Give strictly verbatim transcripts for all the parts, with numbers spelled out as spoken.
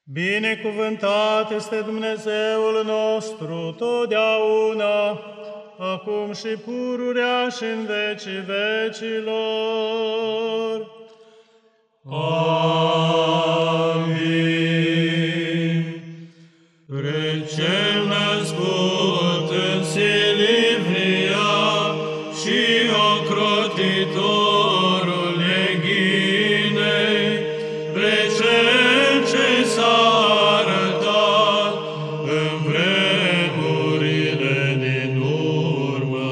Binecuvântat este Dumnezeul nostru totdeauna, acum și pururea și în vecii vecilor. Amin. Pre cel născut în Silivria și ocrotitorul neghinei, pre cel ce s-a arătat în vremurile din urmă,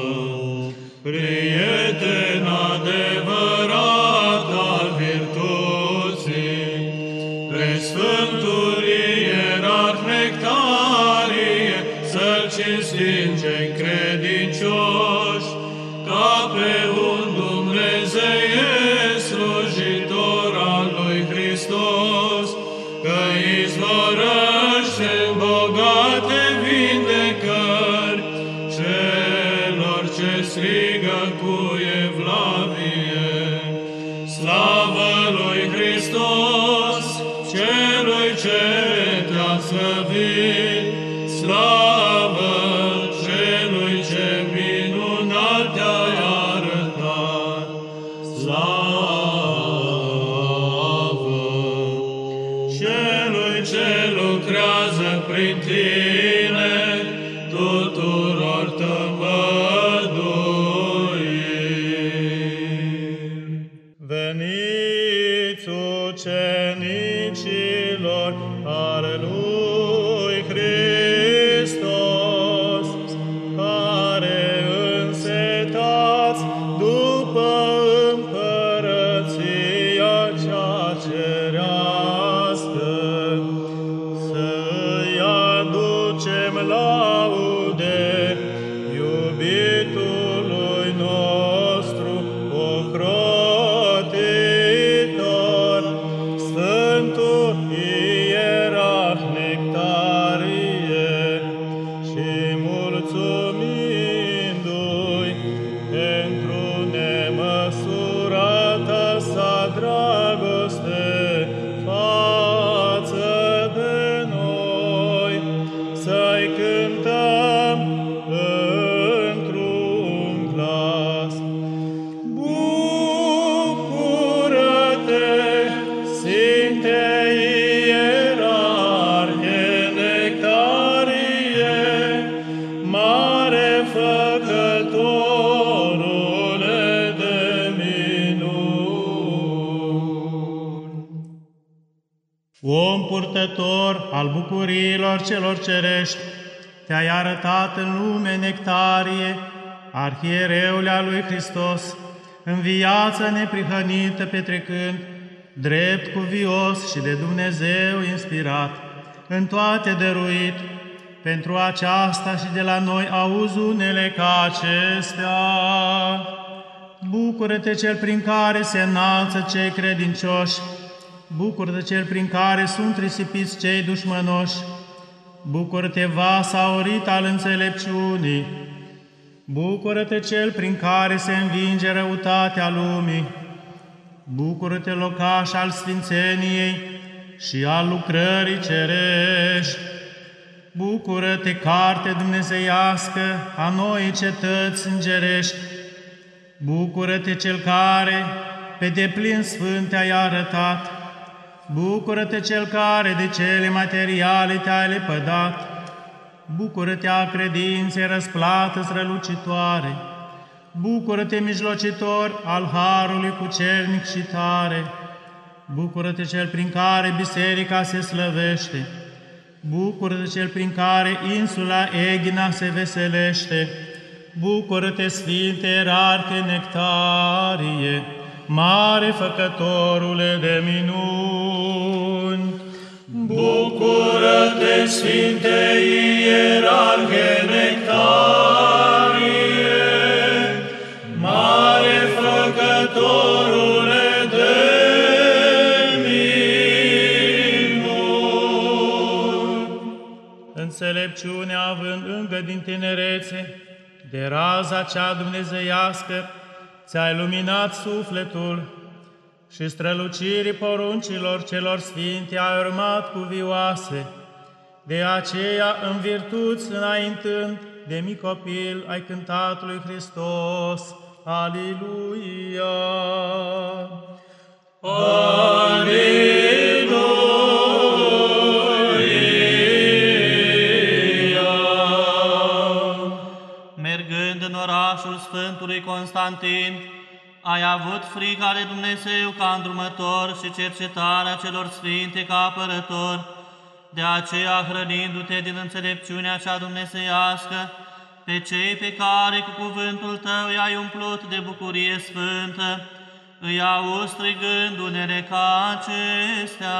prieten adevărat al virtuții, pre Sfântul Ierarh Nectarie, să-L cinstim cei credincioși, ca pe un dumnezeiesc slujitor al lui Hristos, că izvorăște bogate vindecări celor ce strigă cu evlavie. Slavă lui Hristos, celui ce te-a slăvit, slavă celui ce minunat te-ai arătat, slavă celui ce lucrează prin tine tuturor tămăduiri. Veniți, ucenicilor ale lui Hristos, care însetați după împărăția cea cerească, să-i aducem laude iubitului nostru ocrotitor, Sfântul Ierarh Nectarie, și mulțumindu-i pentru nemăsurată sa dragoste față de noi, să-i cântăm într-un glas. Bucură-te, Sfinte Ierarhe Nectarie, mare făcătorule de minuni. Om purtător al bucuriilor celor cerești, te-ai arătat în lume, Nectarie, arhiereule al lui Hristos, în viața neprihănită petrecând, drept cuvios și de Dumnezeu inspirat, în toate dăruit. Pentru aceasta și de la noi auzi unele ca acestea. Bucură-te cel prin care se înalță cei credincioși, bucură-te cel prin care sunt risipiți cei dușmănoși, bucură-te vas aurit al înțelepciunii, bucură-te cel prin care se învinge răutatea lumii, bucură-te locaș al sfințeniei și al lucrării cerești, bucură-te carte dumnezeiască a noii cetăți îngerești, bucură-te cel care pe deplin sfânt te-ai arătat, bucură-te cel care de cele materiale te-ai lepădat, bucură-te a credinței răsplată strălucitoare, bucură-te mijlocitor al harului cucernic și tare, bucură-te cel prin care biserica se slăvește, bucură-te cel prin care insula Eghina se veselește, bucură-te, Sfinte Ierarhe Nectarie, mare făcătorule de minuni. Bucură-te, Sfinte Ierarhe Nectarie, mare făcătorule de minuni. Înțelepciunea având încă din tinerețe, de raza cea dumnezeiască, ți-ai luminat sufletul, și strălucirii poruncilor celor sfinte ai urmat cuvioase. De aceea, în virtuți înaintând, de mic copil ai cântat lui Hristos. Aliluia! Aliluia! Mergând în orașul Sfântului Constantin, ai avut frica de Dumnezeu ca îndrumător și cercetarea celor sfinte ca apărător. De aceea, hrănindu-te din înțelepciunea cea dumnezeiască, pe cei pe care cu cuvântul tău i-ai umplut de bucurie sfântă, îi auzi strigând unele ca acestea.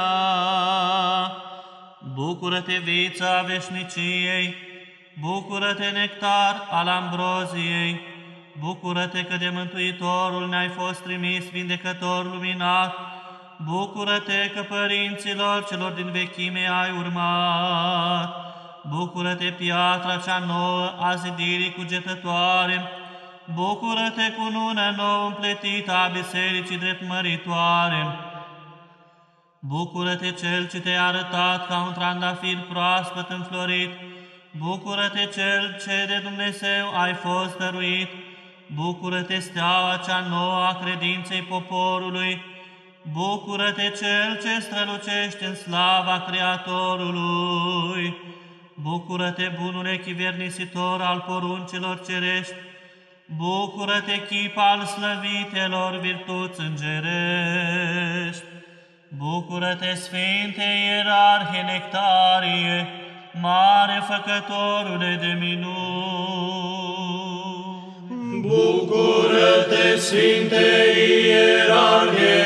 Bucură-te, vița veșniciei, bucură-te, nectar al ambroziei, bucură-te că de Mântuitorul ne-ai fost trimis vindecător luminat, bucură-te că părinților celor din vechime ai urmat, bucură-te, piatra cea nouă a zidirii cugetătoare, bucură-te, cununa nouă împletită a bisericii dreptmăritoare, bucură-te, cel ce te-a arătat ca un trandafir proaspăt înflorit, bucură-te, cel ce de Dumnezeu ai fost dăruit, bucură-te, steaua cea nouă a credinței poporului, bucură-te, cel ce strălucește în slava Creatorului, bucură-te, bunule chivernisitor al poruncilor cerești, bucură-te, chip al slăvitelor virtuți îngerești, bucură-te, Sfinte Ierarhie Nectarie, mare făcătorule de minuni. Bucură-te, Sfinte Ierarhie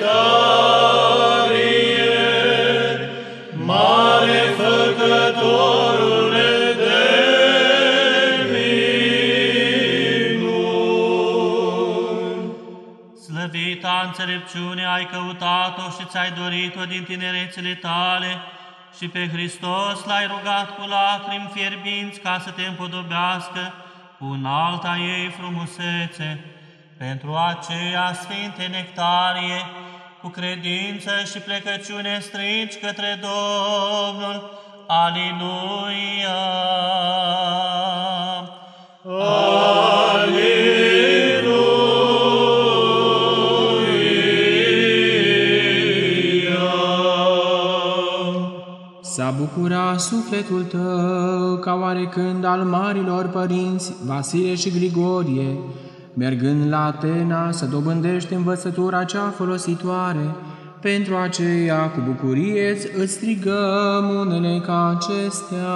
Nectarie, mare făcătorule de minuni. Slăvita înțelepciune ai căutat-o și ți-ai dorit-o din tinerețele tale și pe Hristos l-ai rugat cu lacrimi fierbinți ca să te împodobească cu înalta ei frumusețe. Pentru aceea, Sfinte Nectarie, cu credință și plecăciune strigi către Domnul. Aliluia! S-a bucurat sufletul tău ca oarecând al marilor părinți Vasile și Grigorie, mergând la Atena să dobândești învățătura cea folositoare. Pentru aceea, cu bucurie îți strigăm unele ca acestea.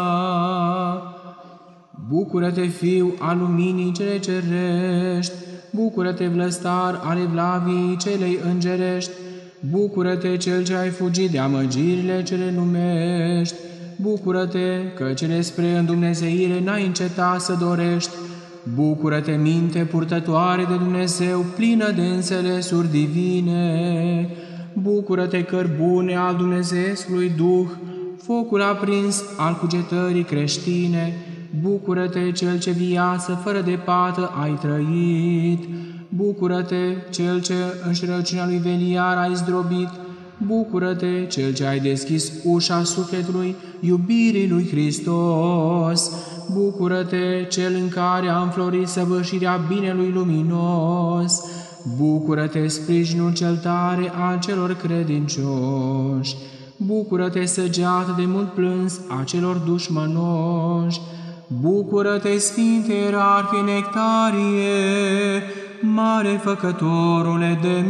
Bucură-te, Fiu al luminii cele cerești, bucură-te, vlăstar al evlaviei celei îngerești, bucură-te, Cel ce ai fugit de amăgirile cele lumești, bucură-te că cele spre îndumnezeire n-ai încetat să dorești, bucură-te, minte purtătoare de Dumnezeu, plină de înțelesuri divine, bucură-te, cărbune al Dumnezeului Duh, focul aprins al cugetării creștine, bucură-te, Cel ce viață fără de pată ai trăit, bucură-te, Cel ce înșelăciunea lui Veliar ai zdrobit, bucură-te, Cel ce ai deschis ușa sufletului iubirii lui Hristos, bucură-te, Cel în care a înflorit săvârșirea binelui luminos, bucură-te, sprijinul cel tare al celor credincioși, bucură-te, săgeată de mult plâns a celor dușmănoși, bucură-te, Sfinte Ierarhie Nectarie, mare făcătorule de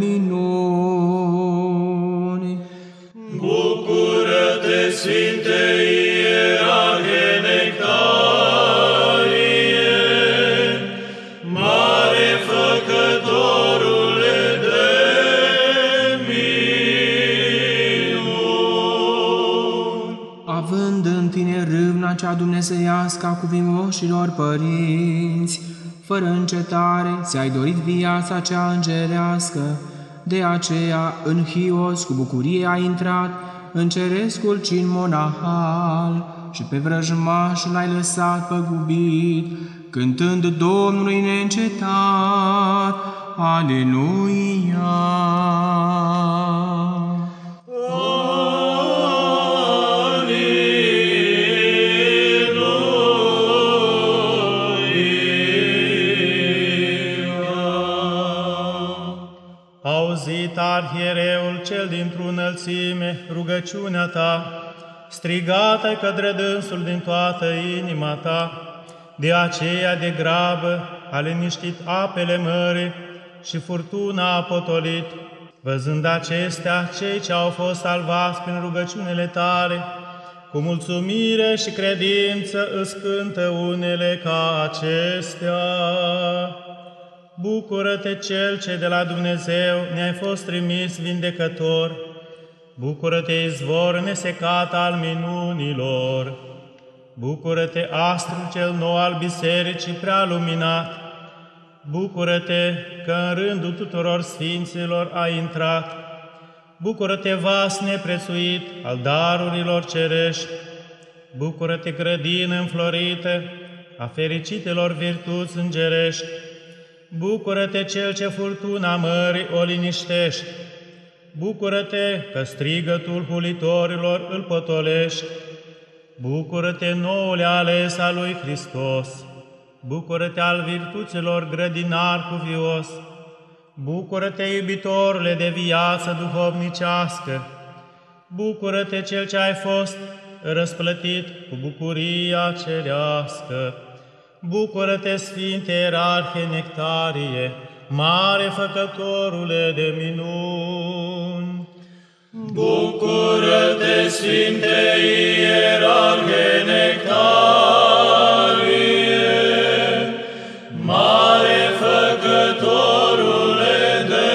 minuni. Bucură-te, Sfinte Ierarhie Nectarie, mare făcătorule de minuni. Având în tine râvna cea dumnezeiască a cuvinoșilor părinți, fără încetare ți-ai dorit viața cea îngerească, de aceea în Hios cu bucurie ai intrat în cerescul cin monahal și pe vrăjmaș l-ai lăsat păgubit, cântând Domnului neîncetat, Aleluia! Auzit arhiereul cel dintr-o înălțime, rugăciunea ta, strigat-ai către dânsul din toată inima ta, de aceea de grabă a liniștit apele mării și furtuna a potolit. Văzând acestea, cei ce au fost salvați prin rugăciunile tale, cu mulțumire și credință îți cântă unele ca acestea. Bucură-te, Cel ce de la Dumnezeu ne-ai fost trimis vindecător! Bucură-te, izvor nesecat al minunilor! Bucură-te, astru cel nou al bisericii prea luminat! Bucură-te că în rândul tuturor sfinților ai intrat! Bucură-te, vas neprețuit al darurilor cerești! Bucură-te, grădină înflorită a fericitelor virtuți îngerești! Bucură-te, Cel ce furtuna mării o liniștești! Bucură-te că strigătul hulitorilor îl potolești! Bucură-te, noule ales al lui Hristos! Bucură-te al virtuților grădinar cuvios! Bucură-te, iubitorule de viață duhovnicească! Bucură-te, Cel ce ai fost răsplătit cu bucuria cerească! Bucură-te, Sfinte Ierarhie Nectarie, mare făcătorule de minuni! Bucură-te, Sfinte Ierarhie Nectarie, mare făcătorule de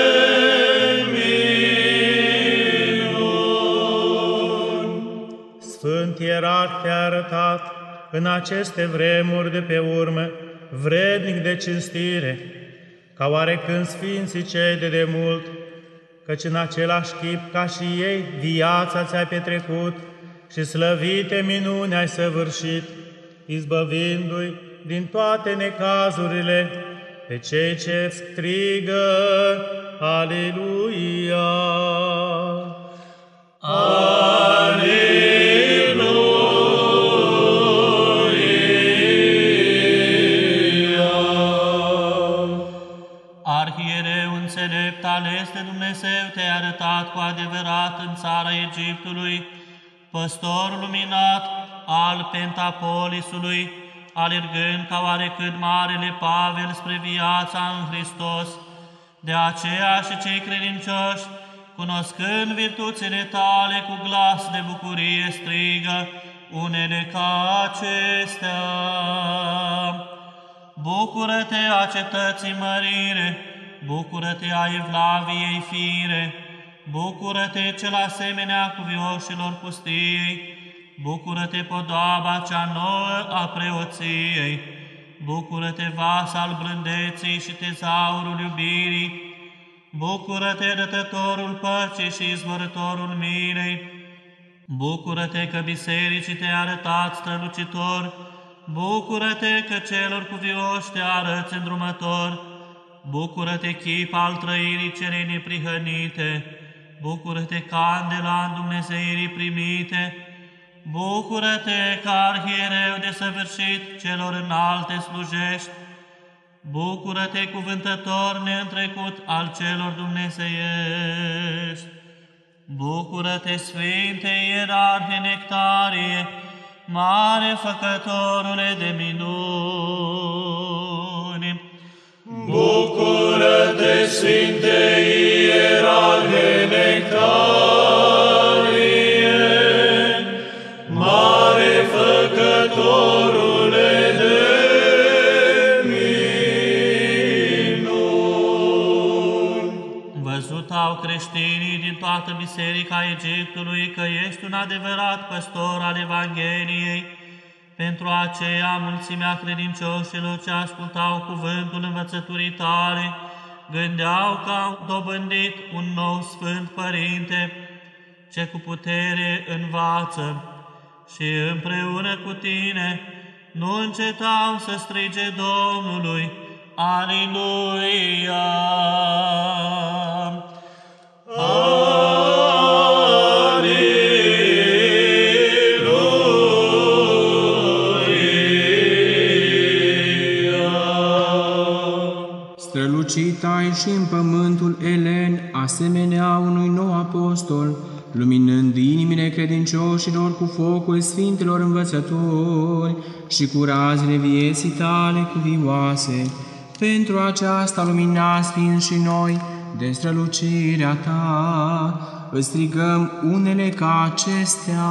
minuni! Sfânt Ierarh te-a arătat în aceste vremuri de pe urmă, vrednic de cinstire, ca oarecând sfinții cei de demult, căci în același chip ca și ei viața ți-ai petrecut și slăvite minuni ai săvârșit, izbăvindu-i din toate necazurile pe cei ce strigă Aleluia! Aleluia! Arhiereu înțelept ales de Dumnezeu, te-ai arătat cu adevărat în țara Egiptului, păstor luminat al Pentapolisului, alergând ca oarecât marele Pavel spre viața în Hristos. De aceea și cei credincioși, cunoscând virtuțile tale, cu glas de bucurie strigă unele ca acestea. Bucură-te a cetății mărire, bucură-te a Evlaviei fire, bucură-te cel asemenea cuvioșilor pustiei, bucură-te podoaba cea nouă a preoției, bucură-te vas al blândeții și tezaurul iubirii, bucură-te dătătorul păcii și izvorătorul milei, bucură-te că bisericii te-ai arătat strălucitor, bucură-te că celor cuvioși te arăți îndrumător, bucură-te chip al trăirii celei neprihănite, bucură-te candela îndumnezeirii primite, bucură-te că arhiereu desăvârșit celor înalte slujești, bucură-te cuvântător neîntrecut al celor dumnezeiești, bucură-te, Sfinte Ierarhie Nectarie, mare făcătorule de minuni! Bucură-te, Sfinte Ierarhie Nectarie, mare făcătorule de minuni! Văzut au creștinii din toată biserica Egiptului că ești un adevărat păstor al Evangheliei. Pentru aceea mulțimea credincioșilor ce ascultau cuvântul învățăturii tale, gândeau că au dobândit un nou Sfânt Părinte, ce cu putere învață, și împreună cu tine nu încetau să strige Domnului, Aleluia! Strălucit ai și în pământul elen, asemenea unui nou apostol, luminând inimile credincioșilor cu focul sfintelor învățători și cu razele vieții tale cuvioase. Pentru aceasta luminați fiind și noi de strălucirea ta, îți strigăm unele ca acestea.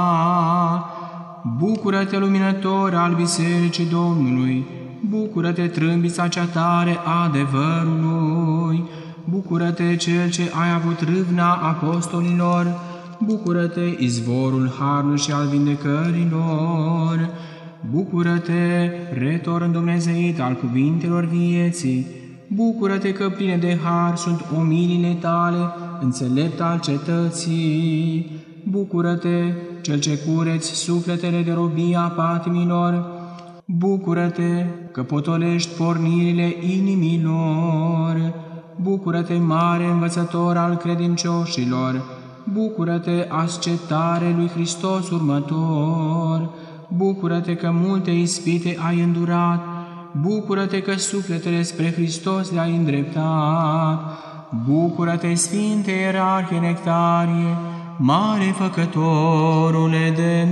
Bucură-te, luminător al Bisericii Domnului! Bucură-te, trâmbița cea tare a adevărului! Bucură-te, cel ce ai avut râvna apostolilor! Bucură-te, izvorul harului și al vindecărilor! Bucură-te, retor îndumnezeit al cuvintelor vieții! Bucură-te că pline de har sunt omilile tale, înțelept al cetății! Bucură-te, cel ce cureți sufletele de robia patimilor! Bucură-te că potolești pornirile inimilor! Bucură-te, mare învățător al credincioșilor! Bucură-te, ascetare lui Hristos următor! Bucură-te că multe ispite ai îndurat! Bucură-te că sufletele spre Hristos le-ai îndreptat! Bucură-te, Sfinte Ierarhie Nectarie, mare făcătorule de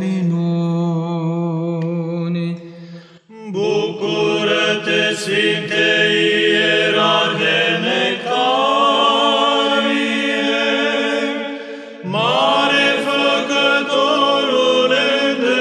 minuni! Bucură-te, Sfinte Ierarhie Nectarie, mare făcătorule de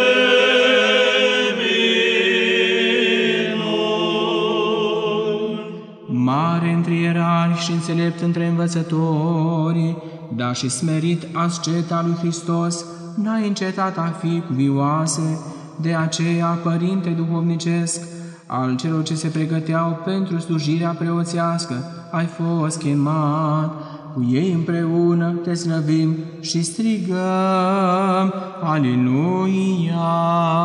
minuni! Mare între ierarhi și înțelept între învățători, dar și smerit asceta lui Hristos, n-ai încetat a fi cuvioase. De aceea, Părinte duhovnicesc, al celor ce se pregăteau pentru slujirea preoțească, ai fost chemat. Cu ei împreună te slăvim și strigăm, Aleluia!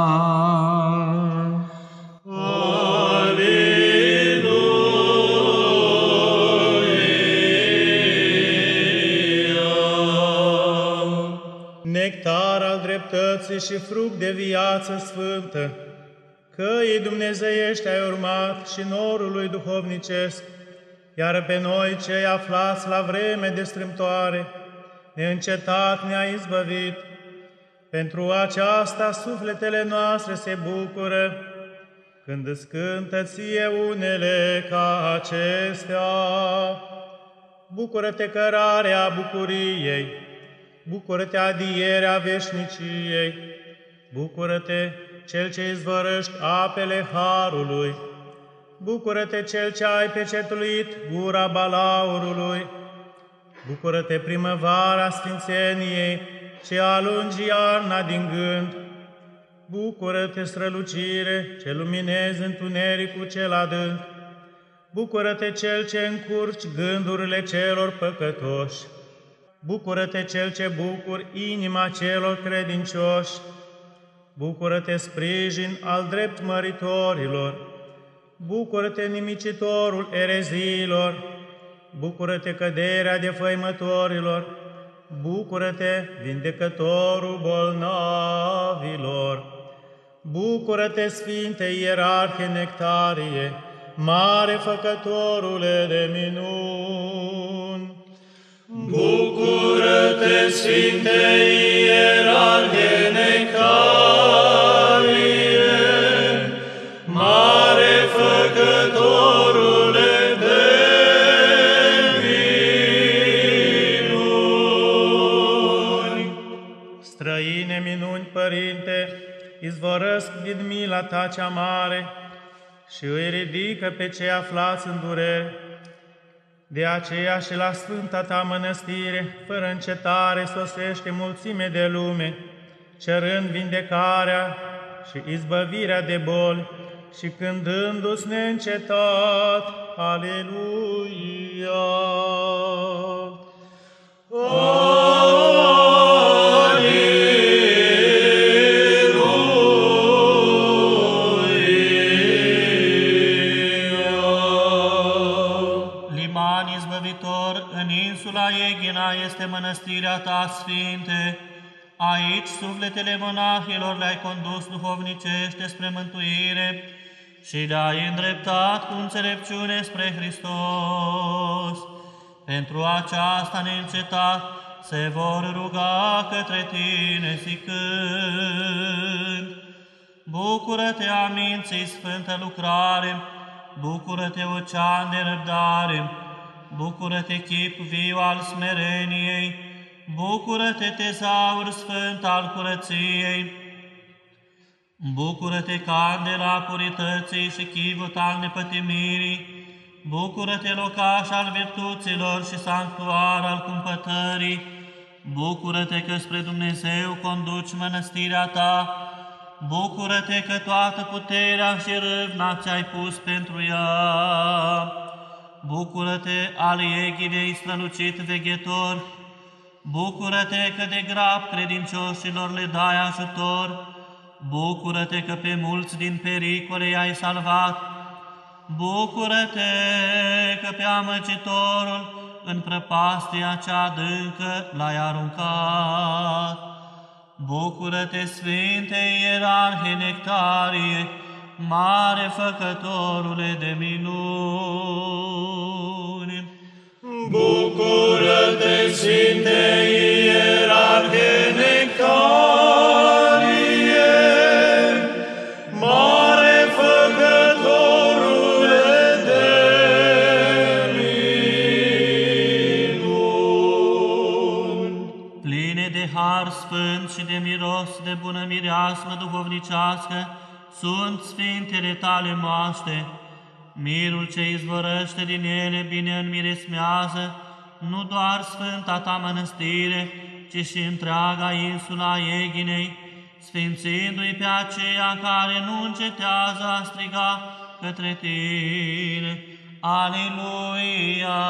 Nectar al dreptății și fruct de viață sfântă, căii dumnezeiești ai urmat și norului duhovnicesc, iar pe noi cei aflați la vreme de strâmtoare, neîncetat ne-a izbăvit. Pentru aceasta sufletele noastre se bucură, când îți cântă ție unele ca acestea. Bucură-te, cărarea bucuriei, bucură-te, adierea veșniciei, bucură-te, cel ce izvorăști apele harului, bucură-te, cel ce ai pecetuit gura balaurului, bucură-te, primăvara sfințeniei, ce alungi iarna din gând, bucură-te, strălucire, ce luminezi întunericul cel adânc, bucură-te, cel ce încurci gândurile celor păcătoși, bucură-te, cel ce bucuri inima celor credincioși, bucură-te, sprijin al drept măritorilor, bucură-te, nimicitorul ereziilor, bucură-te, căderea defăimătorilor, bucură-te, vindecătorul bolnavilor, bucură-te, Sfinte Ierarhie Nectarie, mare făcătorule de minuni. Bucură-te, Sfinte Ierarhie Nectarie, mare făcătorule de minuni. Străine minuni, Părinte, izvorăsc din mila ta cea mare și îi ridică pe cei aflați în durere. De aceea și la Sfânta ta mănăstire, fără încetare, sosește mulțime de lume, cerând vindecarea și izbăvirea de boli și cântându-ți neîncetat, Aleluia! este mănăstirea ta, Sfinte. Aici sufletele monahilor le-ai condus duhovnicește spre mântuire și le-ai îndreptat cu înțelepciune spre Hristos. Pentru aceasta neîncetat se vor ruga către tine zicând: Bucură-te, aminții sfântă lucrare, bucură-te, ocean de răbdare, bucură-te, chip viu al smereniei, bucură-te, tezaur sfânt al curăției, bucură-te, candela purității și chivot al nepătimirii, bucură-te, locaș al virtuților și sanctuar al cumpătării, bucură-te că spre Dumnezeu conduci mănăstirea ta, bucură-te că toată puterea și râvna ți-ai pus pentru ea, bucură-te, al Eghivei strălucit veghetor, bucură-te că de grab credincioșilor le dai ajutor, bucură-te că pe mulți din pericole i-ai salvat, bucură-te că pe amăgitorul în prăpastia cea adâncă l-ai aruncat. Bucură-te, Sfinte Ierarhe Nectarie, mare făcătorule de minuni. Bucură-te, Sfinte Ierarhe Nectarie, mare făcătorule de minuni. Pline de har sfânt și de miros de bună mireasmă duhovnicească sunt sfintele tale moaște. Mirul ce izvorăște din ele bine înmiresmează nu doar sfânta ta mănăstire, ci și întreaga insula Eghinei, sfințindu-i pe aceia care nu încetează a striga către tine. Aleluia!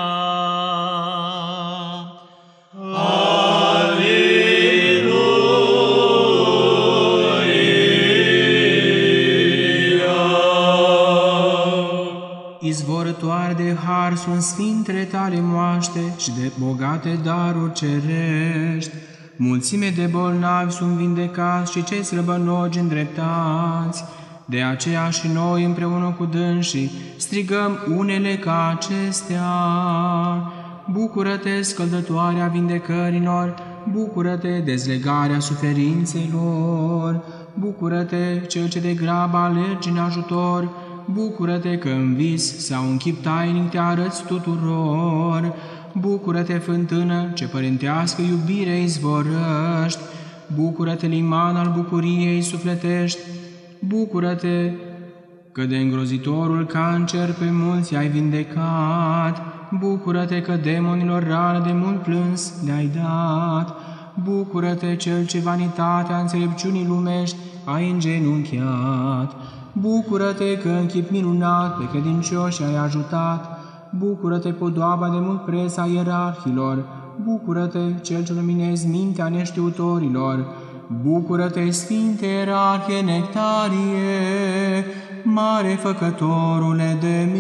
Izvorătoare de har sunt sfintele tale moaște și de bogate daruri cerești. Mulțime de bolnavi sunt vindecați și cei slăbănogi îndreptați. De aceea și noi împreună cu dânsii strigăm unele ca acestea. Bucură-te, scăldătoarea vindecărilor, bucură-te, dezlegarea suferințelor, bucură-te, cel ce de grabă alergi în ajutor, bucură-te că în vis sau în chip tainic te arăți tuturor, bucură-te, fântână, ce părintească iubire izvorăști, bucură-te, liman al bucuriei sufletești, bucură-te că de îngrozitorul cancer pe mulți ai vindecat, bucură-te că demonilor rană de mult plâns le-ai dat, bucură-te, cel ce vanitatea înțelepciunii lumești ai îngenunchiat, bucură-te că în chip minunat pe credincioși ai ajutat, bucură-te, podoaba de mult preț a ierarhilor, bucură-te, cel ce luminezi mintea neștiutorilor, bucură-te, Sfinte Ierarhie Nectarie, mare făcătorule de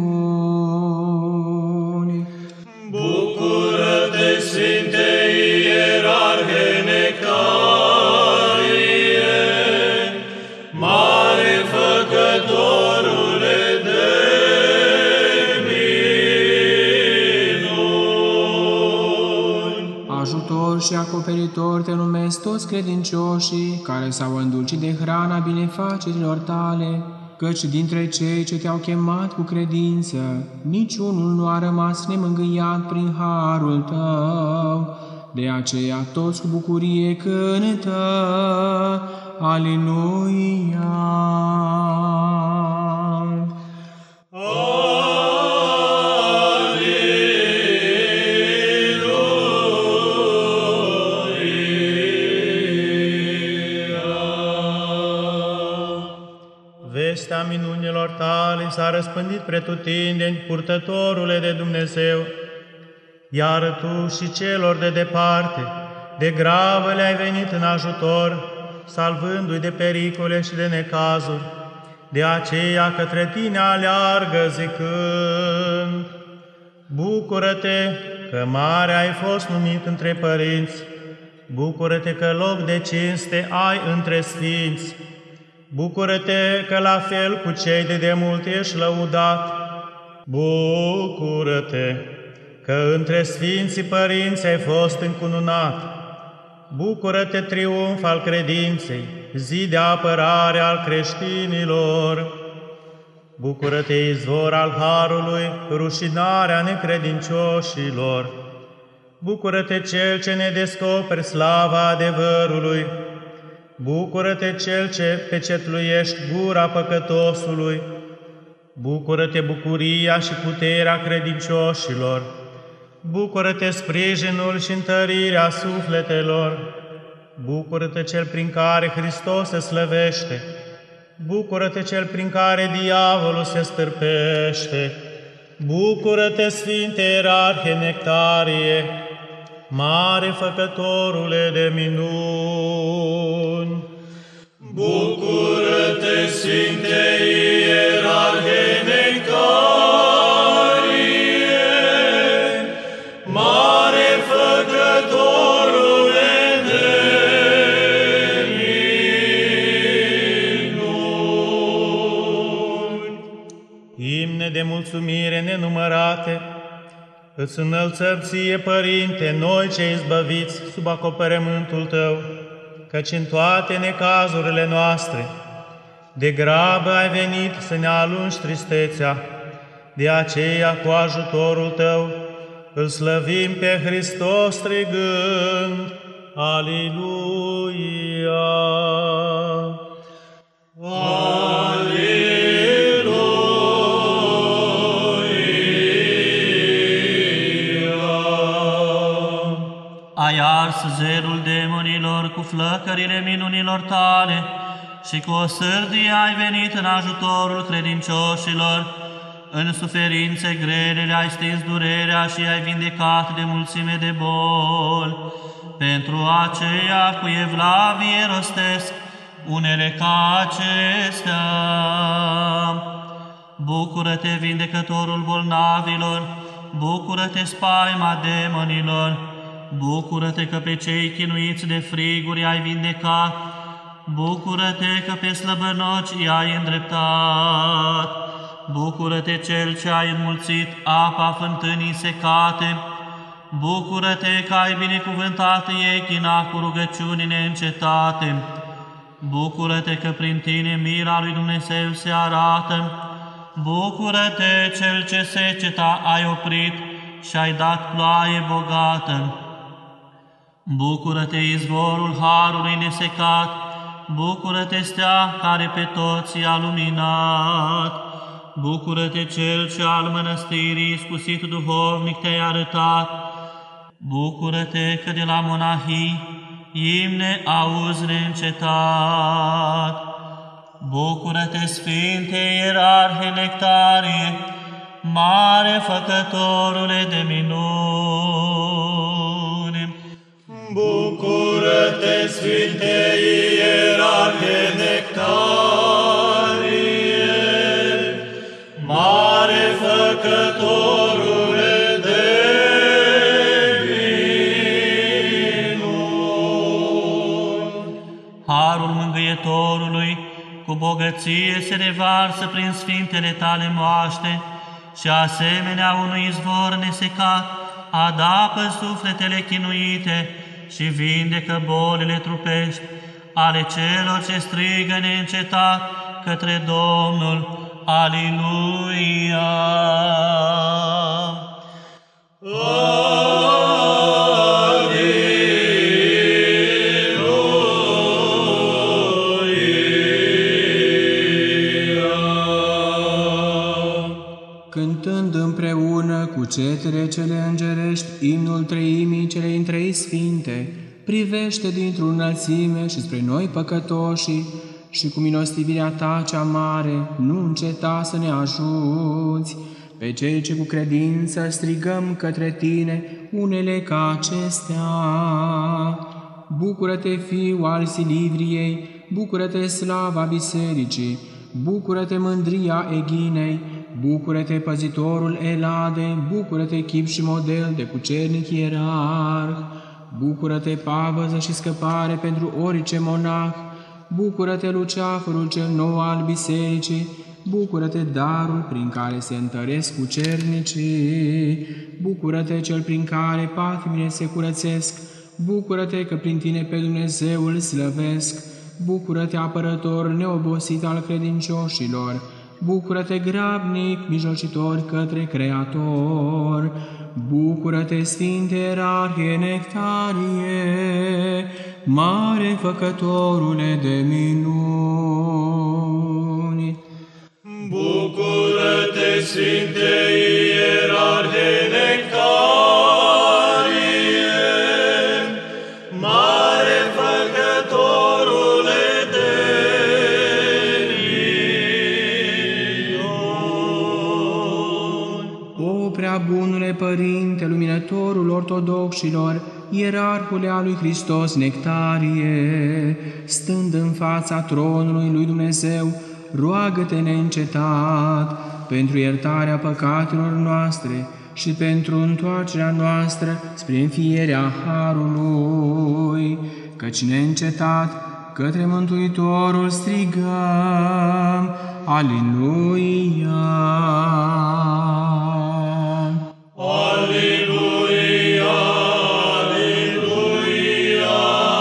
minuni. Bucură-te, Sfinte Ierarhe Nectarie, mare făcătorule de minuni. Ajutor și acoperitor te numesc toți credincioșii care s-au îndulcit de hrana binefacerilor tale, căci dintre cei ce te-au chemat cu credință, niciunul nu a rămas nemângâiat prin harul tău. De aceea toți cu bucurie cântă, Aleluia! Vestea minunilor tale s-a răspândit pretutindeni, purtătorule de Dumnezeu, iar tu și celor de departe, de gravă le-ai venit în ajutor, salvându-i de pericole și de necazuri. De aceea către tine aleargă zicând: Bucură-te că mare ai fost numit între părinți. Bucură-te că loc de cinste ai între sfinți. Bucură-te că la fel cu cei de demult ești lăudat. Bucură-te că între sfinții părinți ai fost încununat. Bucură-te, triumf al credinței, zi de apărare al creștinilor. Bucură-te, izvor al harului, rușinarea necredincioșilor. Bucură-te, Cel ce ne descoperi slava adevărului. Bucură-te, Cel ce pecetluiești gura păcătosului. Bucură-te, bucuria și puterea credincioșilor. Bucură-te, sprijinul și întărirea sufletelor. Bucură-te, Cel prin care Hristos se slăvește. Bucură-te, Cel prin care diavolul se stârpește. Bucură-te, Sfinte Ierarhe Nectarie, mare făcătorule de minuni. Bucură-te, Sfinte Ierarhe Nectarie, mare făcătorule de minuni. Imne de mulțumire nenumărate, îți înălțăm ție, Părinte, noi cei izbăviți sub acoperământul Tău, căci în toate necazurile noastre, de grabă ai venit să ne alungi tristețea, de aceea cu ajutorul Tău îl slăvim pe Hristos strigând, Aliluia! Ai ars zerul demonilor cu flăcările minunilor Tale și cu o sârdie ai venit în ajutorul credincioșilor. În suferințe grele le-ai stins durerea și ai vindecat de mulțime de boli. Pentru aceea cu evlavie rostesc unele ca acestea. Bucură-te, vindecătorul bolnavilor, bucură-te, spaima demonilor, bucură-te că pe cei chinuiți de friguri ai vindecat, bucură-te că pe slăbănoci i-ai îndreptat, bucură-te, Cel ce ai înmulțit apa fântânii secate, bucură-te că ai binecuvântat Echina cu rugăciuni neîncetate, bucură-te că prin tine mila lui Dumnezeu se arată, bucură-te, Cel ce seceta ai oprit și ai dat ploaie bogată. Bucură-te, izvorul harului nesecat, bucură-te, stea care pe toți i-a luminat, bucură-te, Cel ce al mănăstirii iscusit duhovnic te-ai arătat, bucură-te că de la monahii imne auzi neîncetat, bucură-te, Sfinte Ierarhe Nectarie, mare făcătorule de minuni. Bucură-te, Sfinte Ierarhe Nectarie, mare făcătorule de minuni. Harul Mângâietorului cu bogăție se revarsă prin sfintele Tale moaște și asemenea unui izvor nesecat adapă sufletele chinuite și vindecă bolile trupești ale celor ce strigă neîncetat către Domnul. Aliluia! Cântând împreună cu cetele cele îngerești imnul treimii celei întrei sfinte, privește dintr-o înălțime și spre noi păcătoșii și cu milostivirea Ta cea mare nu înceta să ne ajuți pe cei ce cu credință strigăm către Tine unele ca acestea. Bucură-te, Fiu al Silivriei, bucură-te, slava Bisericii, bucură-te, mândria Eghinei, Bucură-te, păzitorul Elade, bucură-te, chip și model de cucernic ierarh, bucură-te, pavăză și scăpare pentru orice monah, bucură-te, luceafărul cel nou al bisericii, bucură-te, darul prin care se întăresc cucernicii, bucură-te, cel prin care patimile se curățesc, bucură-te că prin tine pe Dumnezeu îl slăvesc, bucură-te, apărător neobosit al credincioșilor, bucură-te, grabnic, mijlocitor către Creator, bucură-te, Sfinte Ierarhie Nectarie, mare făcătorule de minuni. Bucură-te, Sfinte Ierarhie Nectarie, mare făcătorule de minuni. O prea bunule Părinte, luminătorul ortodoxilor, ierarhule al lui Hristos Nectarie, stând în fața tronului lui Dumnezeu, roagă-te neîncetat pentru iertarea păcatelor noastre și pentru întoarcerea noastră spre înfierea Harului, căci neîncetat către Mântuitorul strigăm, Aliluia! Aliluia, Aliluia,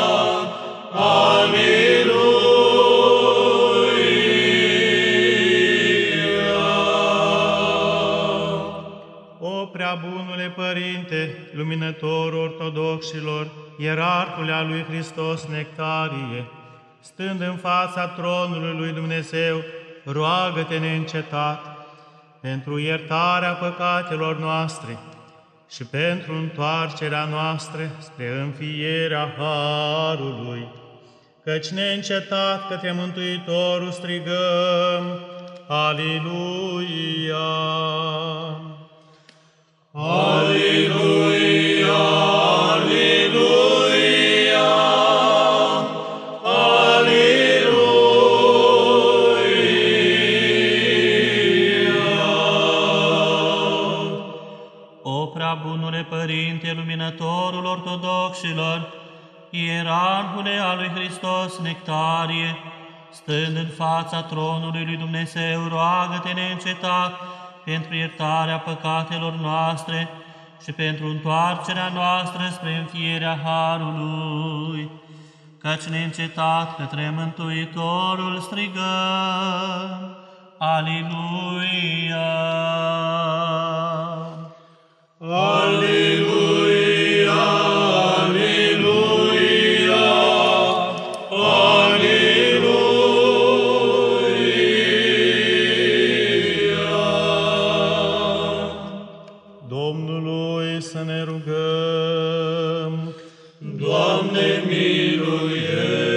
Aliluia. O prea bunule Părinte, luminătorul ortodoxilor, ierarhule al lui Hristos Nectarie, stând în fața tronului lui Dumnezeu, roagă-te neîncetat pentru iertarea păcatelor noastre și pentru întoarcerea noastră spre înfierea Harului, căci neîncetat către Mântuitorul strigăm, Aliluia! Aliluia, Aliluia, Aliluia. O prea bunule Părinte, luminătorul ortodoxilor, ierarhule al lui Hristos Nectarie, stând în fața tronului lui Dumnezeu, roagă-te neîncetat pentru iertarea păcatelor noastre și pentru întoarcerea noastră spre înfierea Harului, căci neîncetat către Mântuitorul strigăm, Aliluia! Aliluia, Aliluia, Aliluia. Domnului să ne rugăm. Doamne, miluiește!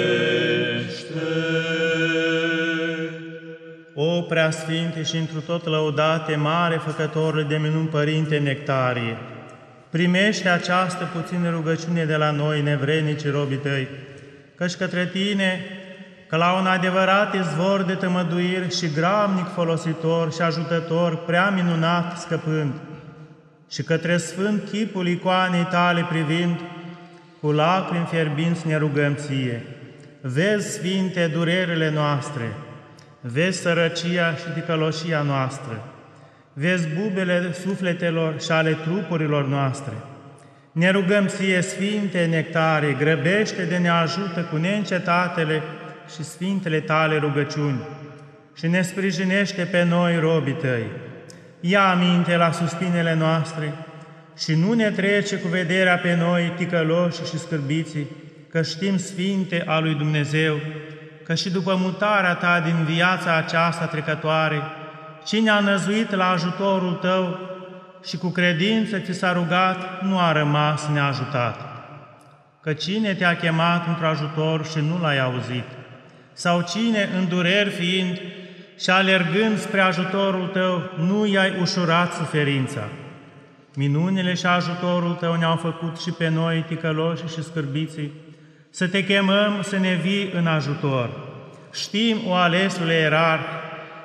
O preasfinte și întru tot lăudate, mare făcătorule de minuni Părinte Nectarie, primește această puțină rugăciune de la noi, nevrednici robii tăi, căci către tine, că la un adevărat izvor de tămăduiri și gramnic folositor și ajutător, prea minunat scăpând, și către sfânt chipul icoanei tale privind, cu lacrimi fierbinți ne rugăm ție. Vezi, Sfinte, durerile noastre, vezi sărăcia și ticăloșia noastră, vezi bubele sufletelor și ale trupurilor noastre. Ne rugăm ție, Sfinte Nectarie, grăbește de ne ajută cu neîncetatele și sfintele tale rugăciuni și ne sprijinește pe noi, robii tăi. Ia aminte la suspinele noastre și nu ne trece cu vederea pe noi, ticăloși și scârbiții, că știm, Sfinte a lui Dumnezeu, că și după mutarea ta din viața aceasta trecătoare, cine a năzuit la ajutorul tău și cu credință ți s-a rugat, nu a rămas neajutat. Că cine te-a chemat într ajutor și nu l-ai auzit, sau cine, în dureri fiind și alergând spre ajutorul tău, nu i-ai ușurat suferința. Minunile și ajutorul tău ne-au făcut și pe noi, ticăloși și scârbiții, să te chemăm să ne vii în ajutor. Știm, o alesule ierarh,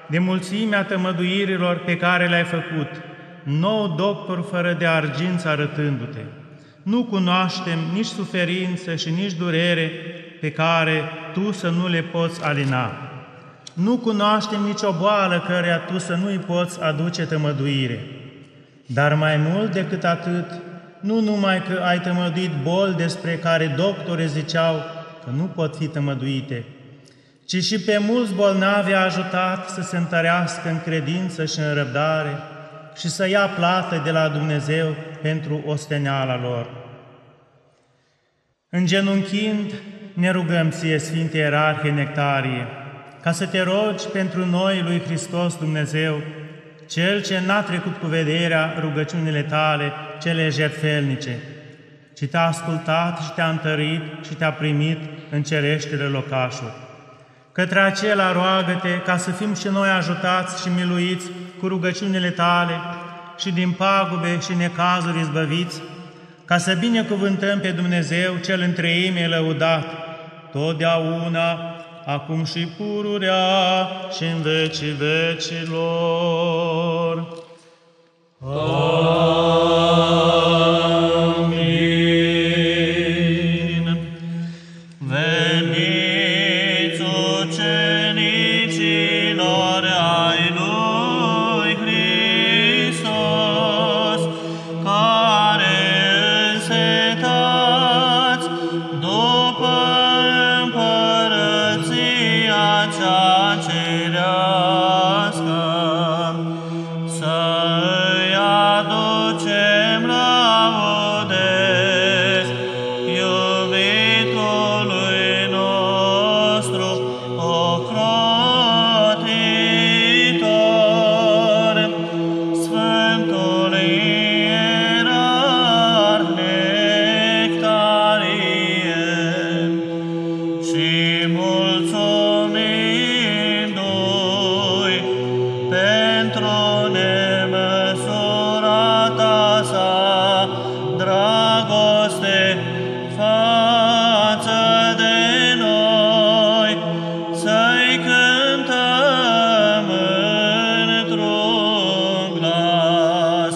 de mulțimea tămăduirilor pe care le-ai făcut, nou doctor fără de argint arătându-te. Nu cunoaștem nici suferință și nici durere pe care Tu să nu le poți alina. Nu cunoaștem nicio boală căreia Tu să nu îi poți aduce tămăduire. Dar mai mult decât atât, nu numai că ai tămăduit boli despre care doctorii ziceau că nu pot fi tămăduite, ci și pe mulți bolnavi a ajutat să se întărească în credință și în răbdare și să ia plată de la Dumnezeu pentru osteneala lor. Îngenunchind, ne rugăm Ție, Sfinte Ierarhie Nectarie, ca să Te rogi pentru noi lui Hristos Dumnezeu, Cel ce n-a trecut cu vederea rugăciunile Tale, cele jertfelnice, ci Te-a ascultat și Te-a întărit și Te-a primit în cereștile locașuri. Către acela roagă-Te ca să fim și noi ajutați și miluiți cu rugăciunile Tale și din pagube și necazuri izbăviți, ca să binecuvântăm pe Dumnezeu Cel întreime lăudat, totdeauna, acum și pururea și în vecii vecilor. Amin. Veniți, ucenicilor ai lui Hristos, care însetați după împărăția cea cerească, să-i aducem laude iubitului nostru ocrotitor, Sfântul Ierarh Nectarie, și mulțumindu-i pentru nemăsurata sa dragoste față de noi, să-i cântăm într-un glas.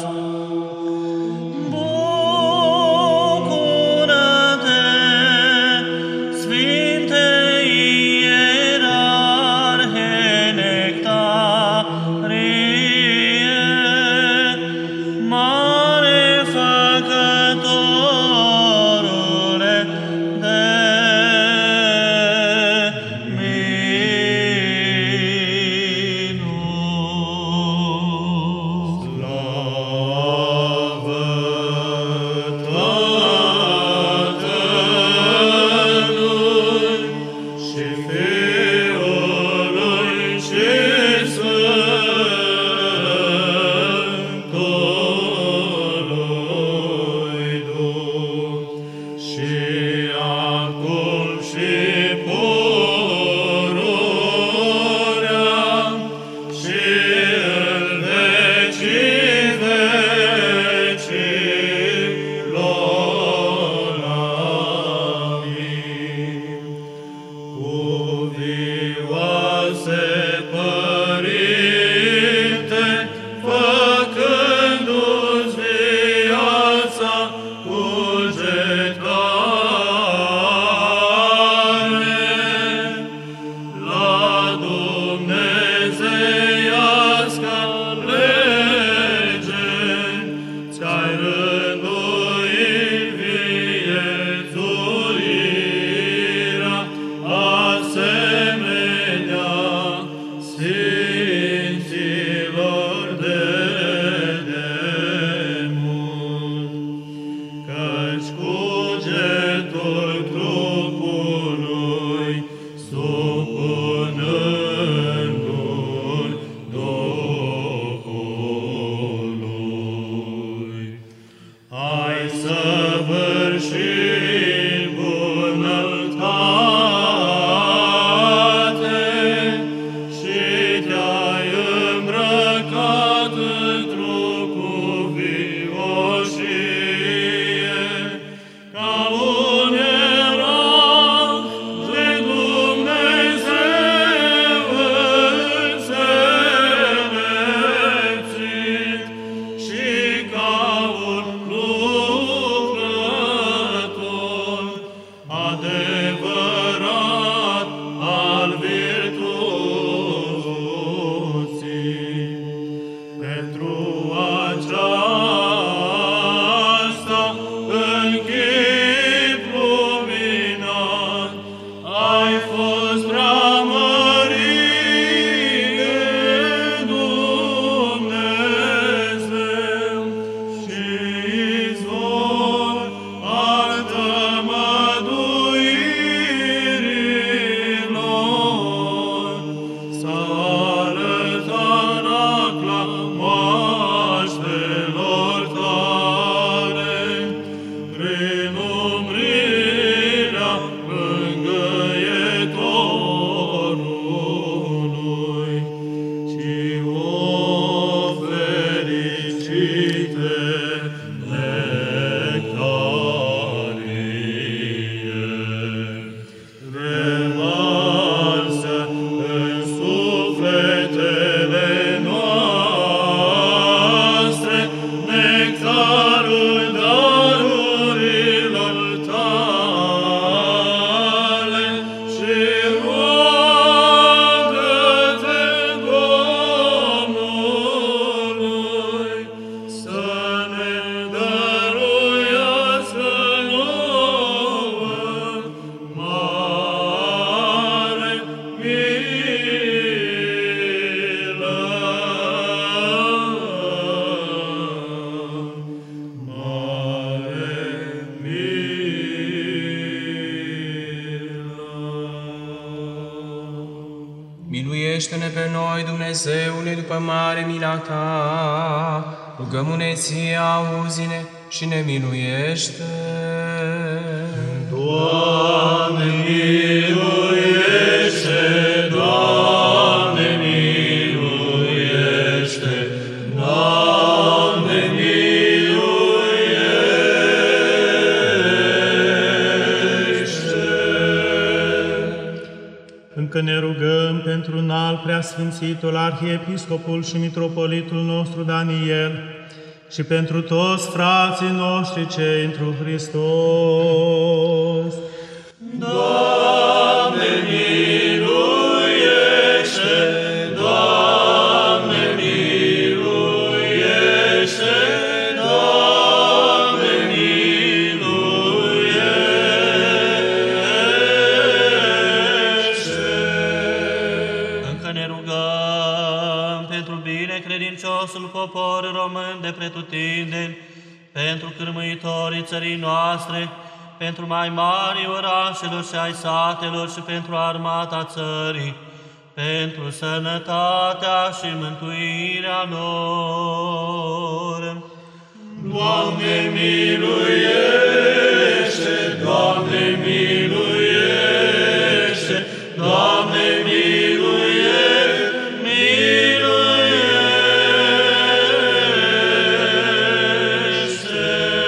Bucură-te, Sfinte Ierarhe Nectarie, mare Făcătorule de minuni. Slavă Tatălui și Fiului și Sfântului Duh, și acum și pururea și în vecii vecilor. Amin. Cuvioase Părinte, făcându-ți viața cugetare la dumnezeiască lege, ți-ai rânduit viețuirea asemenea Sfinților de demult, căci cugetul trupului supunându-l Duhului, ai săvârșit bunătate și te-ai îmbrăcat într-o cuvioșie, ca un ierarh de Dumnezeu. Miluiește-ne pe noi, Dumnezeule, după mare mila Ta. Rugăm-ne Ție, auzi-ne și ne miluiește. Doamne, miluiește! Doamne, miluiește! Doamne, miluiește! Încă ne rugăm pentru înalt preasfințitul arhiepiscopul și mitropolitul nostru Daniel și pentru toți frații noștri cei întru Hristos. Doamne, miluiește! Doamne, miluiește! Doamne, miluiește! Încă ne rugăm pentru binecredinciosul popor român de pretutindeni, pentru cârmuitorii țării noastre, pentru mai mari orașelor și ai satelor și pentru armata țării, pentru sănătatea și mântuirea lor. Doamne, miluiește! Doamne, miluiește! Doamne, miluiește! Miluiește!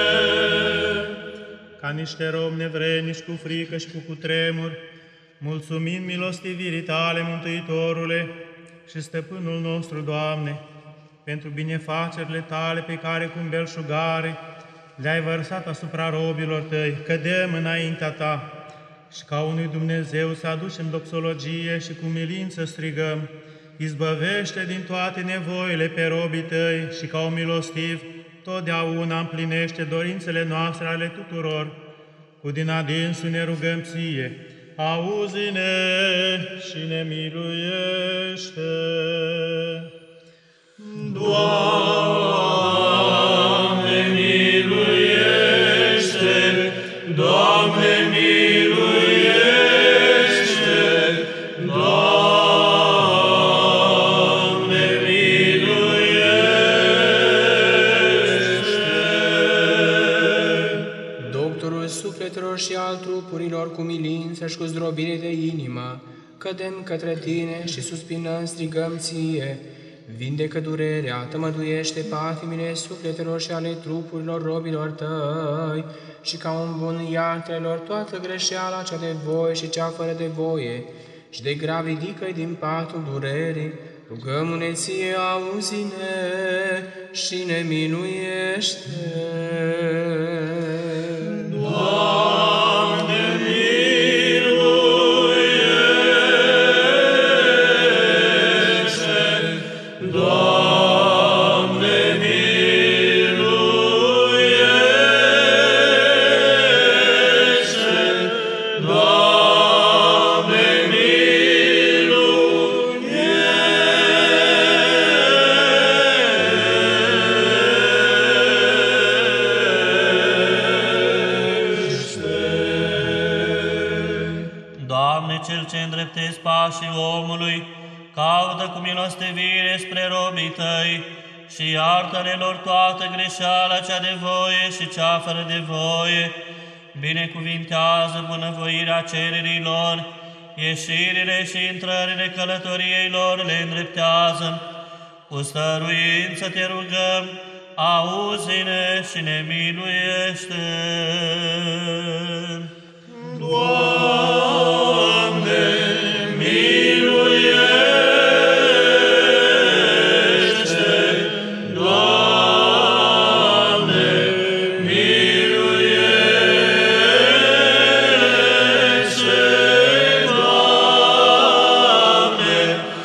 Ca niște romi nevrednici cu frică și cu cutremur, mulțumim milostivirii Tale, Mântuitorule și Stăpânul nostru, Doamne, pentru binefacerile Tale pe care cu îmbelșugare le-ai vărsat asupra robilor Tăi, cădem înaintea Ta și ca unui Dumnezeu să aducem doxologie și cu milință strigăm: izbăvește din toate nevoile pe robii Tăi și ca un milostiv totdeauna împlinește dorințele noastre ale tuturor. Cu din adinsul ne rugăm Ție, auzi-ne și ne miluiește. Doamne, miluiește! Doamne, miluiește! Doamne, miluiește! Doctorul sufletelor și al trupurilor, cu milință și cu zdrobire de inimă, cădem către Tine și suspinăm, strigăm Ție: vindecă durerea, tămăduiește patimile sufletelor și ale trupurilor robilor Tăi, și ca un bun iartă-lor toată greșeala cea de voie și cea fără de voie, și de grav ridică-i din patul durerii. Rugăm-ne Ție, auzi-ne și ne miluiește. Doamne, miluiește! Doamne, miluiește! Doamne, miluiește! Doamne, Cel ce îndreptezi pașii omului, caută cu milostivire spre robii Tăi și iartă-le lor toată greșeala cea de voie și cea fără de voie. Binecuvintează bunăvoirea cererilor, ieșirile și intrările călătoriei lor le îndreptează. Cu stăruință Te rugăm, auzi-ne și ne miluiește. Doamne, miluiește! Doamne, miluiește! Doamne,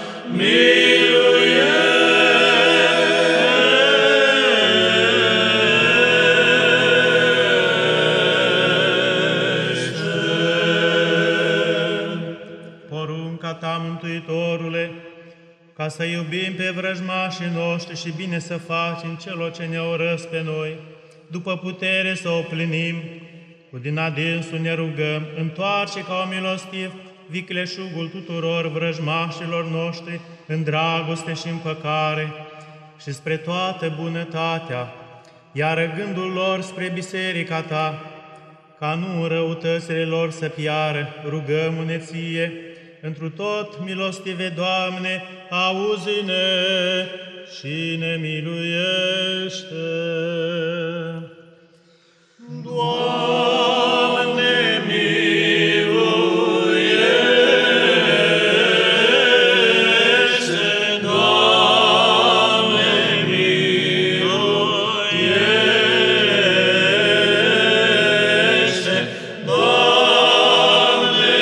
Porunca Ta, Mântuitorule, ca să iubim pe vrăjmașii noștri și bine să facem celor ce ne urăsc pe noi, după putere să o plinim. Cu din adinsul ne rugăm, întoarce ca un milostiv vicleșugul tuturor vrăjmașilor noștri în dragoste și în păcare și spre toată bunătatea, iar gândul lor spre biserica Ta, ca nu în răutățile lor să piară, rugăm-ne Ție, întru tot milostive, Doamne, auzi-ne și ne miluiește. Doamne, miluiește! Doamne, miluiește! Doamne,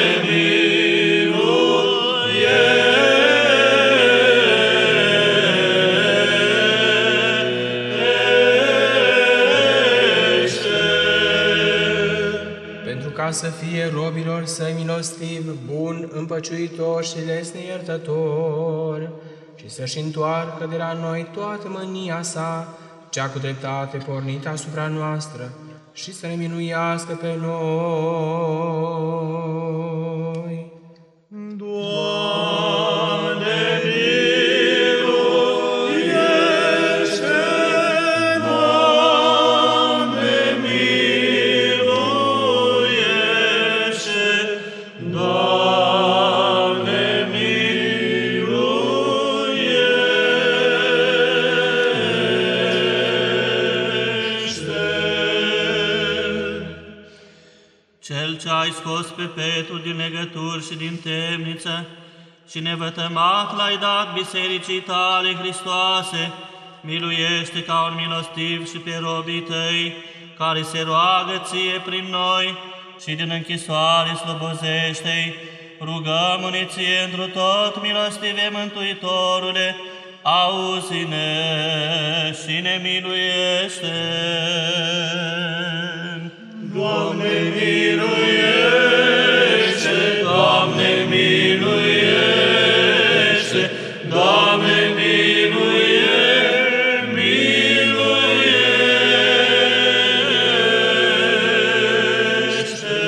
ca să fie robilor Săi milostiv, bun, împăciuitor și lesne iertător, și să-și întoarcă de la noi toată mânia Sa, cea cu dreptate pornită asupra noastră, și să ne minuiască pe noi. Doamne, ce ai scos pe Petru din legături și din temniță și nevătămat l-ai dat bisericii Tale, Hristoase, miluiește ca un milostiv și pe robii Tăi, care se roagă Ție prin noi și din închisoare slobozește-i, rugăm-ne Ție întru tot, milostive Mântuitorule, auzi-ne și ne miluiește. Doamne, miluiește! Doamne, miluiește! Doamne, miluiește! Miluiește!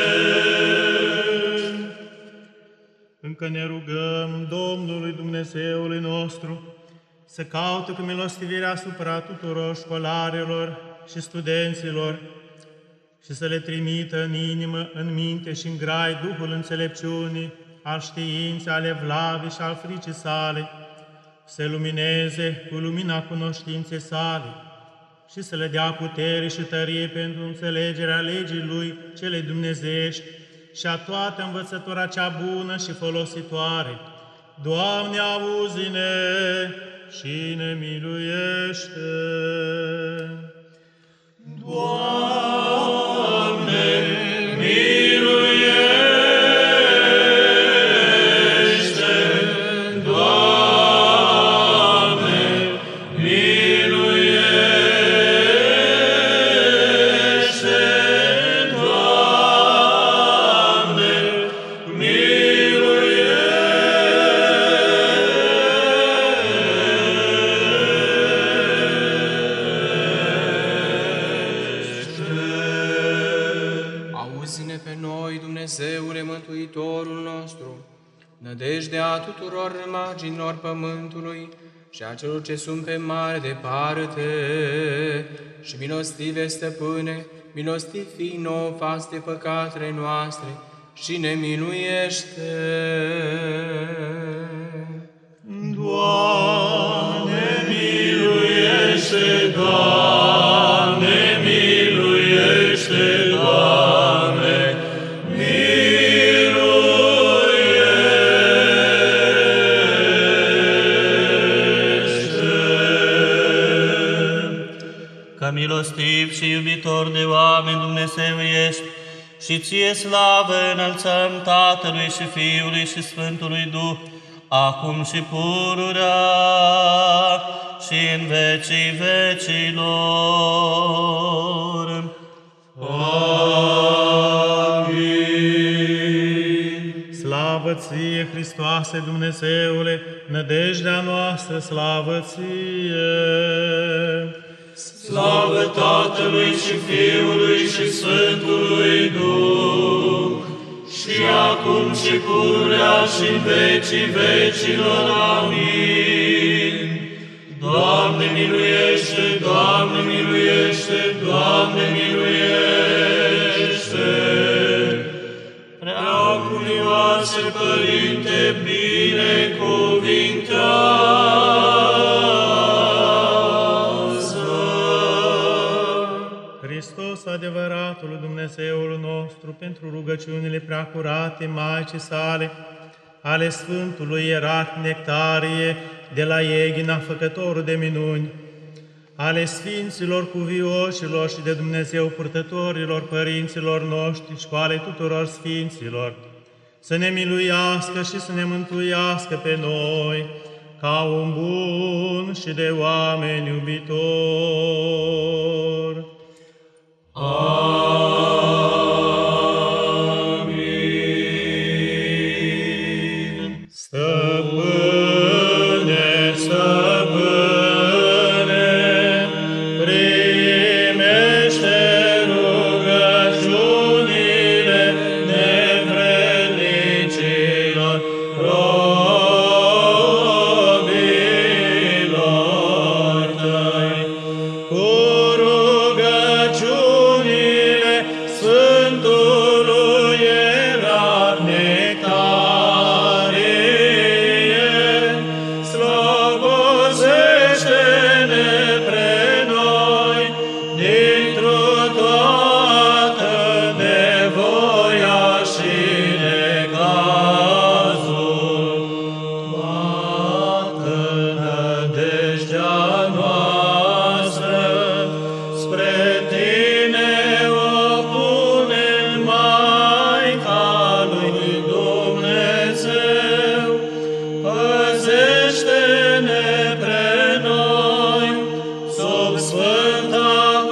Încă ne rugăm Domnului Dumnezeului nostru să caute cu milostivirea asupra tuturor școlarilor și studenților și să le trimită în inimă, în minte și în grai Duhul înțelepciunii, al științei, al evlavii și al fricii sale, să lumineze cu lumina cunoștinței sale și să le dea putere și tărie pentru înțelegerea legii Lui cele dumnezeiești și a toată învățătura cea bună și folositoare. Doamne, auzi-ne și ne miluiește! Doamne, miluiește! Doamne, miluiește! Doamne, Auzi-ne pe noi, Dumnezeule Mântuitorul nostru, nădejdea tuturor rămaginilor pământului și a celor ce sunt pe mare departe, și milostive Stăpâne, milostiv fii nouă față de păcatele noastre și ne miluiește. Doamne, miluiește! Doamne, miluiește! Doamne, miluiește! Că milostiv și iubitor de oameni Dumnezeu ești, și Ție slavă înălțăm Tatălui și Fiului și Sfântului Duh, acum și pururea și în vecii vecilor. Amin. Slavă Ție, Hristoase Dumnezeule, nădejdea noastră, slavă Ție! Slavă Tatălui și Fiului și Sfântului Duh, și acum și pururea și în vecii vecilor. Amin. Doamne miluiește, Doamne miluiește, Doamne miluiește. Preacuvioase Părinte, binecuvintează. Hristos, adevăratul Dumnezeul nostru, pentru rugăciunile preacurate Maicii sale, ale Sfântului Ierarh Nectarie, de la Eghina, făcătorul de minuni, ale Sfinților cuvioșilor și de Dumnezeu purtătorilor părinților noștri și cu ale tuturor Sfinților, să ne miluiască și să ne mântuiască pe noi, ca un bun și de oameni iubitor. Amin. Stăpâne, stăpâne, primește rugăciunile nevrednicilor robilor tăi, cu rugăciunile Sfântului Ierarh Nectarie, slobozește-ne pre noi dintr-o toată nevoia și necazul. Toată nădejdea noastră spre Tine o punem, Maica lui Dumnezeu. Păzește-ne pre noi sub sfânta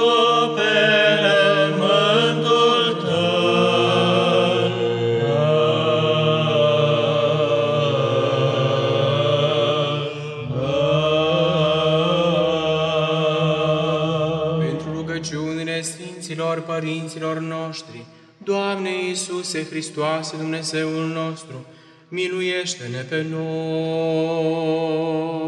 acoperământul Tău. Pentru rugăciunile Sfinților Părinților noștri, Doamne Iisuse Hristoase, Dumnezeul nostru, miluiește-ne pe noi.